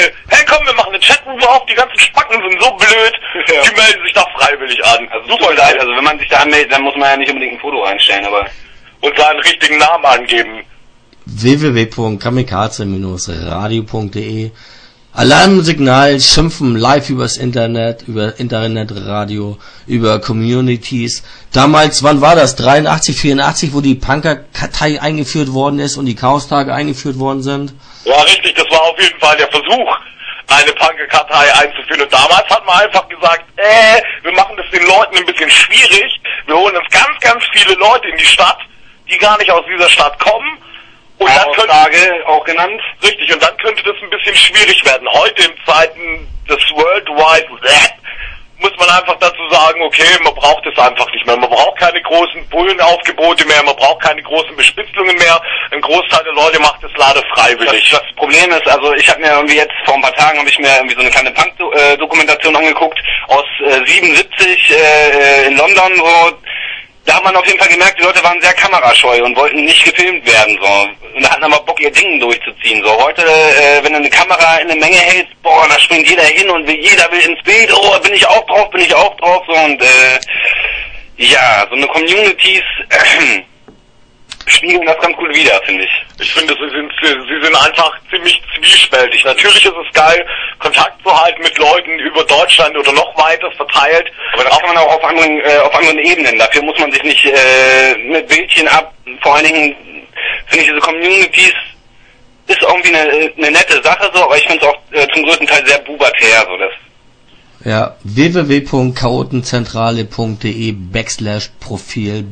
hey komm, wir machen eine Chatroom auf, die ganzen Spacken sind so blöd, die melden sich da freiwillig an. Also super leid, also wenn man sich da anmeldet, dann muss man ja nicht unbedingt ein Foto reinstellen, aber... Und seinen richtigen Namen angeben. www.kamikaze-radio.de Alarmsignal, schimpfen live übers Internet, über Internetradio, über Communities. Damals, wann war das? 83, 84, wo die Punkerkartei eingeführt worden ist und die Chaostage eingeführt worden sind? Ja, richtig, das war auf jeden Fall der Versuch, eine Punkerkartei einzuführen. Und damals hat man einfach gesagt, wir machen das den Leuten ein bisschen schwierig. Wir holen uns ganz, ganz viele Leute in die Stadt, die gar nicht aus dieser Stadt kommen. Und dann Aussage auch genannt. Richtig, und dann könnte das ein bisschen schwierig werden. Heute in Zeiten des World Wide Web muss man einfach dazu sagen, okay, man braucht es einfach nicht mehr. Man braucht keine großen Bullenaufgebote mehr, man braucht keine großen Bespitzelungen mehr. Ein Großteil der Leute macht es leider freiwillig. Das Problem ist, also ich habe mir irgendwie jetzt vor ein paar Tagen habe ich mir irgendwie so eine kleine Punk-Dokumentation angeguckt aus 77 in London, so. Da hat man auf jeden Fall gemerkt, die Leute waren sehr kamerascheu und wollten nicht gefilmt werden, so. Und da hatten aber Bock, ihr Ding durchzuziehen, so. Heute, wenn du eine Kamera in eine Menge hältst, boah, da springt jeder hin und jeder will ins Bild, oh, bin ich auch drauf, so. Und, ja, so eine Communities, spiegeln das ganz gut wider, finde ich. Ich finde, sie sind einfach ziemlich zwiespältig. Natürlich ist es geil, Kontakt zu halten mit Leuten über Deutschland oder noch weiter verteilt. Aber das kann man auch auf anderen Ebenen. Dafür muss man sich nicht mit Bildchen ab. Vor allen Dingen finde ich diese Communities ist irgendwie eine nette Sache so, aber ich finde es auch zum größten Teil sehr pubertär so das. Ja, www.chaotenzentrale.de/Profil/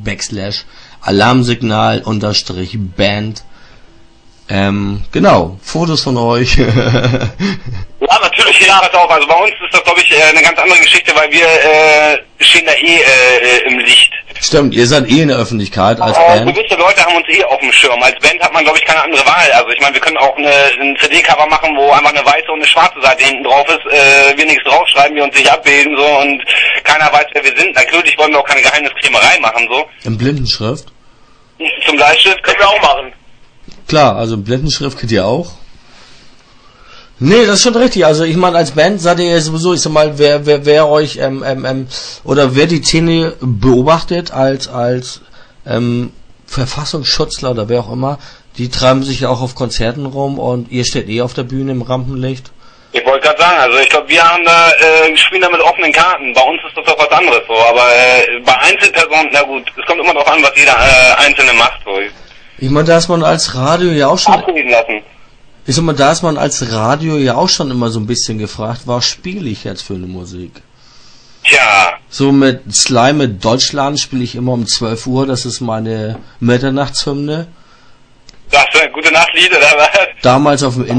Alarmsignal_Band. Genau, Fotos von euch. Ja, natürlich, ja, das auch. Also bei uns ist das, glaube ich, eine ganz andere Geschichte, weil wir stehen da im Licht. Stimmt, ihr seid in der Öffentlichkeit als Band. Gewisse Leute haben uns auf dem Schirm. Als Band hat man, glaube ich, keine andere Wahl. Also ich meine, wir können auch ein CD-Cover machen, wo einfach eine weiße und eine schwarze Seite hinten drauf ist. Wir nichts draufschreiben, wir uns nicht abbilden, so, und keiner weiß, wer wir sind. Natürlich wollen wir auch keine Geheimniskrämerei machen, so. In Blindenschrift? Zum Bleistift können wir auch machen. Klar, also Blindenschrift könnt ihr auch. Nee, das ist schon richtig. Also ich meine, als Band seid ihr ja sowieso, ich sag mal, wer euch oder wer die Szene beobachtet als Verfassungsschutzler oder wer auch immer, die treiben sich ja auch auf Konzerten rum und ihr steht auf der Bühne im Rampenlicht. Ich wollte gerade sagen, also ich glaube, wir haben da spielen da mit offenen Karten. Bei uns ist das doch was anderes so, aber bei Einzelpersonen, na gut, es kommt immer darauf an, was jeder Einzelne macht. So. Ich meine, da ist man als Radio ja auch schon... Abreden lassen. Ich sag mal, da ist man als Radio ja auch schon immer so ein bisschen gefragt, was spiele ich jetzt für eine Musik? Tja. So mit Slime mit Deutschland spiele ich immer um 12 Uhr, das ist meine Mitternachtshymne. Das ist ein gute Nachtlied, oder was? Damals auf dem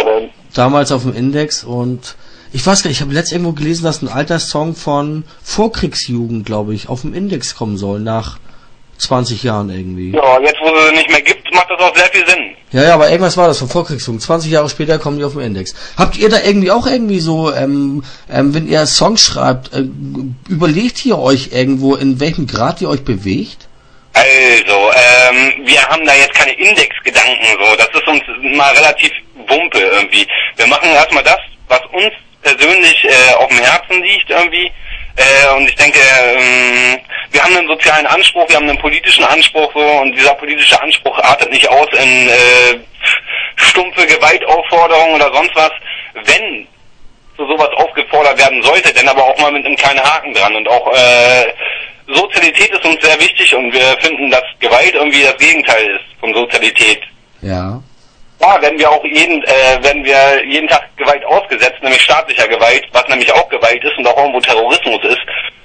Index und ich weiß gar nicht, ich habe letztens irgendwo gelesen, dass ein alter Song von Vorkriegsjugend, glaube ich, auf dem Index kommen soll, nach 20 Jahren irgendwie. Ja, jetzt wo es nicht mehr gibt, macht das auch sehr viel Sinn. Ja, aber irgendwas war das von Vorkriegsjugend. 20 Jahre später kommen die auf dem Index. Habt ihr da irgendwie so, wenn ihr Songs schreibt, überlegt ihr euch irgendwo, in welchem Grad ihr euch bewegt? Also, wir haben da jetzt keine Indexgedanken, so. Das ist uns mal relativ Wumpe irgendwie. Wir machen erstmal das, was uns persönlich auf dem Herzen liegt irgendwie. Und ich denke, wir haben einen sozialen Anspruch, wir haben einen politischen Anspruch, so, und dieser politische Anspruch artet nicht aus in stumpfe Gewaltaufforderungen oder sonst was. Wenn zu sowas aufgefordert werden sollte, dann aber auch mal mit einem kleinen Haken dran. Und auch Sozialität ist uns sehr wichtig und wir finden, dass Gewalt irgendwie das Gegenteil ist von Sozialität. Ja. Ja, werden wir jeden Tag Gewalt ausgesetzt, nämlich staatlicher Gewalt, was nämlich auch Gewalt ist und auch irgendwo Terrorismus ist.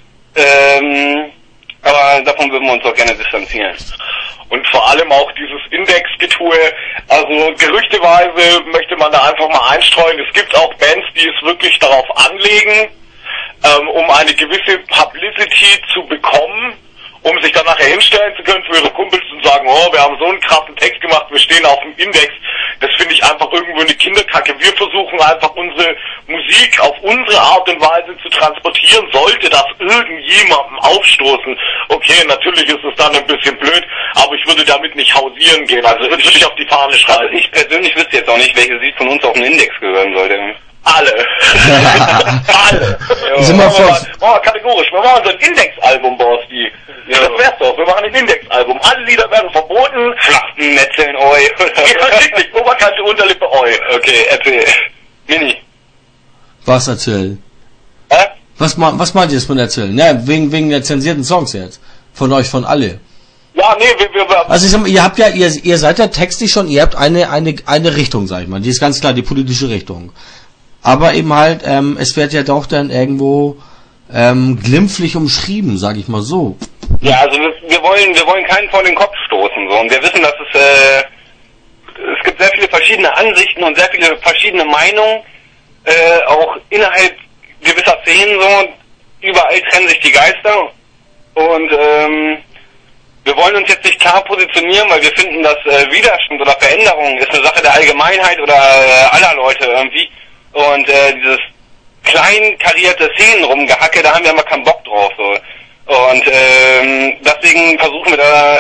Aber davon würden wir uns auch gerne distanzieren. Und vor allem auch dieses Indexgetue, also gerüchteweise möchte man da einfach mal einstreuen, es gibt auch Bands, die es wirklich darauf anlegen, um eine gewisse Publicity zu bekommen um sich dann nachher hinstellen zu können für ihre Kumpels und sagen, oh, wir haben so einen krassen Text gemacht, wir stehen auf dem Index. Das finde ich einfach irgendwo eine Kinderkacke. Wir versuchen einfach unsere Musik auf unsere Art und Weise zu transportieren. Sollte das irgendjemandem aufstoßen, okay, natürlich ist es dann ein bisschen blöd, aber ich würde damit nicht hausieren gehen. Also würde ich auf die Fahne schreiben. Also ich persönlich wüsste jetzt auch nicht, welches Lied von uns auf den Index gehören sollte. Alle. Alle. Kategorisch. Wir machen so ein Index-Album, Borsti. Ja. Das wär's doch. Wir machen ein Index-Album. Alle Lieder werden verboten. Flachten, Metzeln, Oi. Ja, richtig. Oberkante, Unterlippe, Oi. Okay, erzähl. Mini. Was erzählen? Hä? Was meint ihr jetzt von erzählen? Ja, wegen der zensierten Songs jetzt. Von euch, von alle. Ja, nee, wir also ich sag mal, ihr habt ja, ihr seid ja textlich schon, ihr habt eine Richtung, sag ich mal. Die ist ganz klar die politische Richtung. Aber eben halt, es wird ja doch dann irgendwo glimpflich umschrieben, sag ich mal so. Ja, also wir wollen keinen vor den Kopf stoßen, so. Und wir wissen, dass es gibt sehr viele verschiedene Ansichten und sehr viele verschiedene Meinungen, auch innerhalb gewisser Szenen so. Überall trennen sich die Geister. Und wir wollen uns jetzt nicht klar positionieren, weil wir finden, dass Widerstand oder Veränderung ist eine Sache der Allgemeinheit oder aller Leute irgendwie. Und dieses kleinkarierte Szenen rumgehacke, da haben wir immer keinen Bock drauf. So. Und deswegen versuchen wir da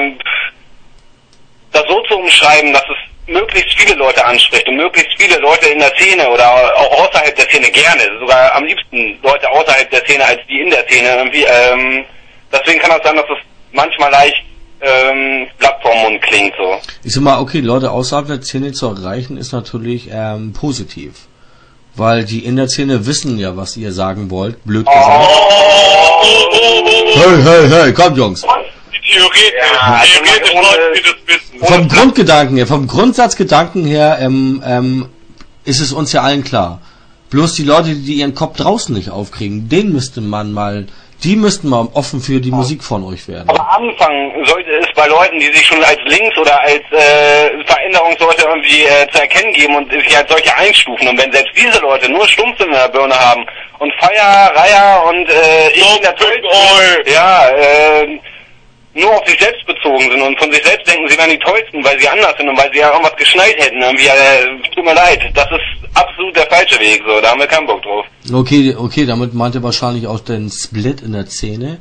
das so zu umschreiben, dass es möglichst viele Leute anspricht und möglichst viele Leute in der Szene oder auch außerhalb der Szene gerne, sogar am liebsten Leute außerhalb der Szene als die in der Szene irgendwie. Deswegen kann das sein, dass es manchmal leicht Blatt vorm Mund klingt so. Ich sag mal, okay, Leute außerhalb der Szene zu erreichen ist natürlich positiv. Weil die in der Szene wissen ja, was ihr sagen wollt, blöd gesagt. Hey, kommt Jungs. Theoretisch Leute, die das wissen. Vom Grundgedanken her, vom Grundsatzgedanken her, ist es uns ja allen klar. Bloß die Leute, die ihren Kopf draußen nicht aufkriegen, die müssten mal offen für die Musik von euch werden. Aber anfangen sollte es bei Leuten, die sich schon als links oder als Veränderungsleute irgendwie zu erkennen geben und sich als solche einstufen. Und wenn selbst diese Leute nur Stumpf in der Birne haben und Feier, Reiher und ich in der Tollsten, nur auf sich selbst bezogen sind und von sich selbst denken, sie wären die Tollsten, weil sie anders sind und weil sie ja irgendwas geschneit hätten. Irgendwie, tut mir leid, das ist absolut der falsche Weg, so, da haben wir keinen Bock drauf. Okay, damit meint ihr wahrscheinlich auch den Split in der Szene?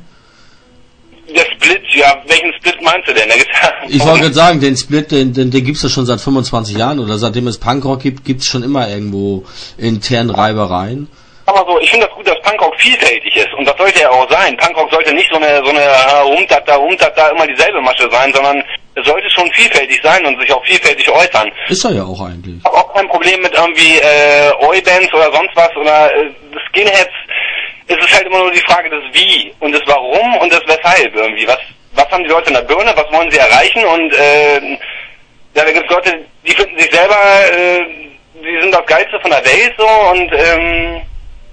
Der Split, ja, welchen Split meinst du denn? Ich wollte gerade sagen, den Split, den gibt's ja schon seit 25 Jahren oder seitdem es Punkrock gibt, gibt's schon immer irgendwo intern Reibereien. Aber so, ich finde das gut, dass Punkrock vielfältig ist und das sollte ja auch sein. Punkrock sollte nicht so eine Humtata immer dieselbe Masche sein, sondern es sollte schon vielfältig sein und sich auch vielfältig äußern. Ist er ja auch eigentlich. Ich habe auch kein Problem mit irgendwie Oi-Bands oder sonst was oder Skinheads. Es ist halt immer nur die Frage des Wie und des Warum und des Weshalb irgendwie. Was haben die Leute in der Birne, was wollen sie erreichen und ja, da gibt es Leute, die finden sich selber, die sind das Geilste von der Welt so und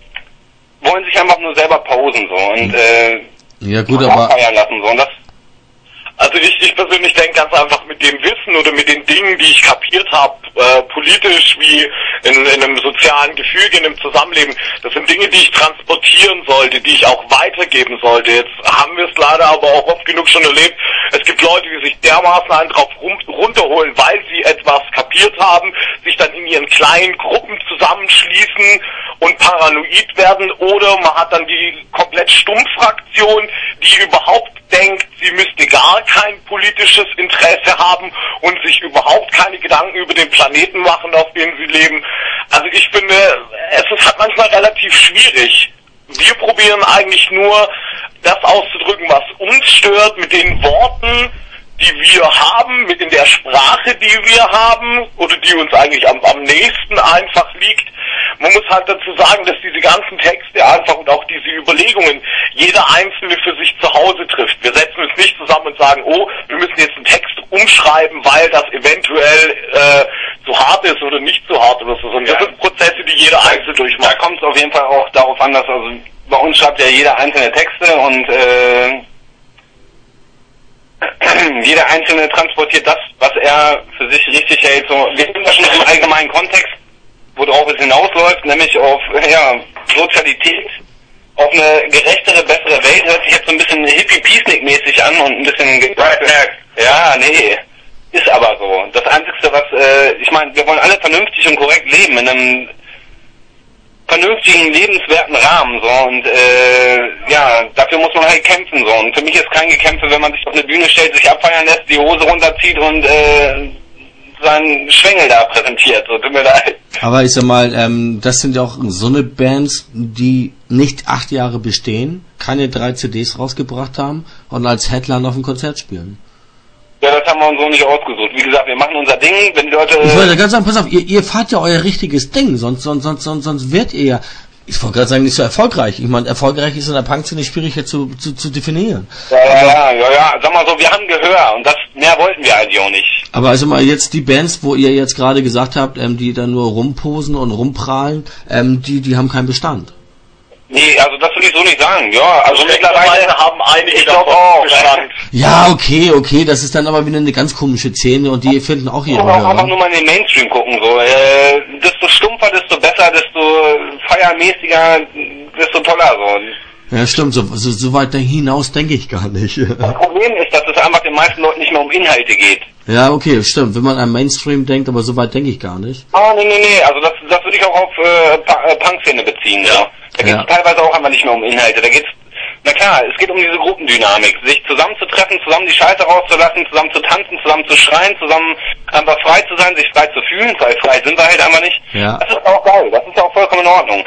wollen sich einfach nur selber pausen so und ja gut, aber feiern lassen so und das. Also ich persönlich denke ganz einfach mit dem Wissen oder mit den Dingen, die ich kapiert habe, politisch wie in einem sozialen Gefüge, in einem Zusammenleben, das sind Dinge, die ich transportieren sollte, die ich auch weitergeben sollte. Jetzt haben wir es leider aber auch oft genug schon erlebt. Es gibt Leute, die sich dermaßen einen drauf runterholen, weil sie etwas kapiert haben, sich dann in ihren kleinen Gruppen zusammenschließen und paranoid werden, oder man hat dann die komplett Stummfraktion, die überhaupt denkt, sie müsste gar kein politisches Interesse haben und sich überhaupt keine Gedanken über den Planeten machen, auf dem sie leben. Also ich finde, es ist halt manchmal relativ schwierig. Wir probieren eigentlich nur, das auszudrücken, was uns stört, mit den Worten, die wir haben, in der Sprache, die wir haben, oder die uns eigentlich am nächsten einfach liegt. Man muss halt dazu sagen, dass diese ganzen Texte einfach und auch diese Überlegungen jeder Einzelne für sich zu Hause trifft. Wir setzen uns nicht zusammen und sagen, oh, wir müssen jetzt einen Text umschreiben, weil das eventuell zu hart ist oder nicht zu hart oder so. Das sind Prozesse, die jeder Einzelne durchmacht. Da kommt es auf jeden Fall auch darauf an, dass also bei uns schreibt ja jeder einzelne Texte und jeder Einzelne transportiert das, was er für sich richtig hält. So, wir sind da schon im allgemeinen Kontext, worauf es hinausläuft, nämlich auf Sozialität auf eine gerechtere, bessere Welt hört sich jetzt so ein bisschen Hippie-Peacenik-mäßig an und ein bisschen... Ja, nee. Ist aber so. Das Einzige, was... ich meine, wir wollen alle vernünftig und korrekt leben, in einem vernünftigen, lebenswerten Rahmen, so, und ja, dafür muss man halt kämpfen, so, und für mich ist kein Gekämpfe, wenn man sich auf eine Bühne stellt, sich abfeiern lässt, die Hose runterzieht und seinen Schwengel da präsentiert, so, tut mir leid. Aber ich sag mal, das sind ja auch so eine Bands, die nicht 8 Jahre bestehen, keine 3 CDs rausgebracht haben und als Headliner auf dem Konzert spielen. Ja, das haben wir uns so nicht ausgesucht. Wie gesagt, wir machen unser Ding, wenn die Leute... Ich wollte ganz sagen, pass auf, ihr fahrt ja euer richtiges Ding, sonst werdet ihr ja, ich wollte gerade sagen, nicht so erfolgreich. Ich meine, erfolgreich ist in der Punk-Szene schwierig jetzt zu definieren. Ja, sag mal so, wir haben Gehör und das, mehr wollten wir eigentlich auch nicht. Aber also mal jetzt die Bands, wo ihr jetzt gerade gesagt habt, die da nur rumposen und rumprahlen, die haben keinen Bestand. Nee, also das will ich so nicht sagen. Ja, also mittlerweile haben einige davon auch Bestand. Ja, okay, das ist dann aber wieder eine ganz komische Szene und die finden auch ihre Hörer. Einfach nur mal in den Mainstream gucken, so. Desto stumpfer, desto besser, desto feiermäßiger, desto toller, so. Ja, stimmt, so weit hinaus denke ich gar nicht. Das Problem ist, dass es einfach den meisten Leuten nicht mehr um Inhalte geht. Ja, okay, stimmt. Wenn man an Mainstream denkt, aber so weit denke ich gar nicht. Ah, nee, also das würde ich auch auf Punk-Szene beziehen, ja. Da geht es teilweise auch einfach nicht mehr um Inhalte. Da geht's, na klar, es geht um diese Gruppendynamik. Sich zusammenzutreffen, zusammen die Scheiße rauszulassen, zusammen zu tanzen, zusammen zu schreien, zusammen einfach frei zu sein, sich frei zu fühlen, weil frei sind wir halt einfach nicht. Ja. Das ist auch geil, das ist ja auch vollkommen in Ordnung.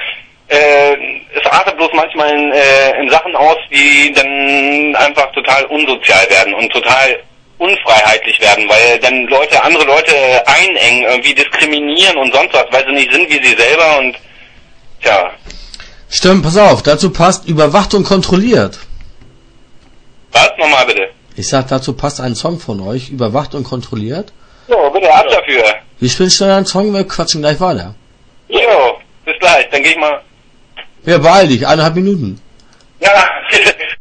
Es artet bloß manchmal in Sachen aus, die dann einfach total unsozial werden und total unfreiheitlich werden, weil dann andere Leute einengen, irgendwie diskriminieren und sonst was, weil sie nicht sind wie sie selber und tja. Stimmt, pass auf, dazu passt überwacht und kontrolliert. Was? Nochmal bitte. Ich sag, dazu passt ein Song von euch, überwacht und kontrolliert. Jo, bitte, ab dafür. Wir spielen schnell einen Song, wir quatschen gleich weiter. Jo, bis gleich, dann geh ich mal. Ja, beeil dich, 1,5 Minuten. Ja,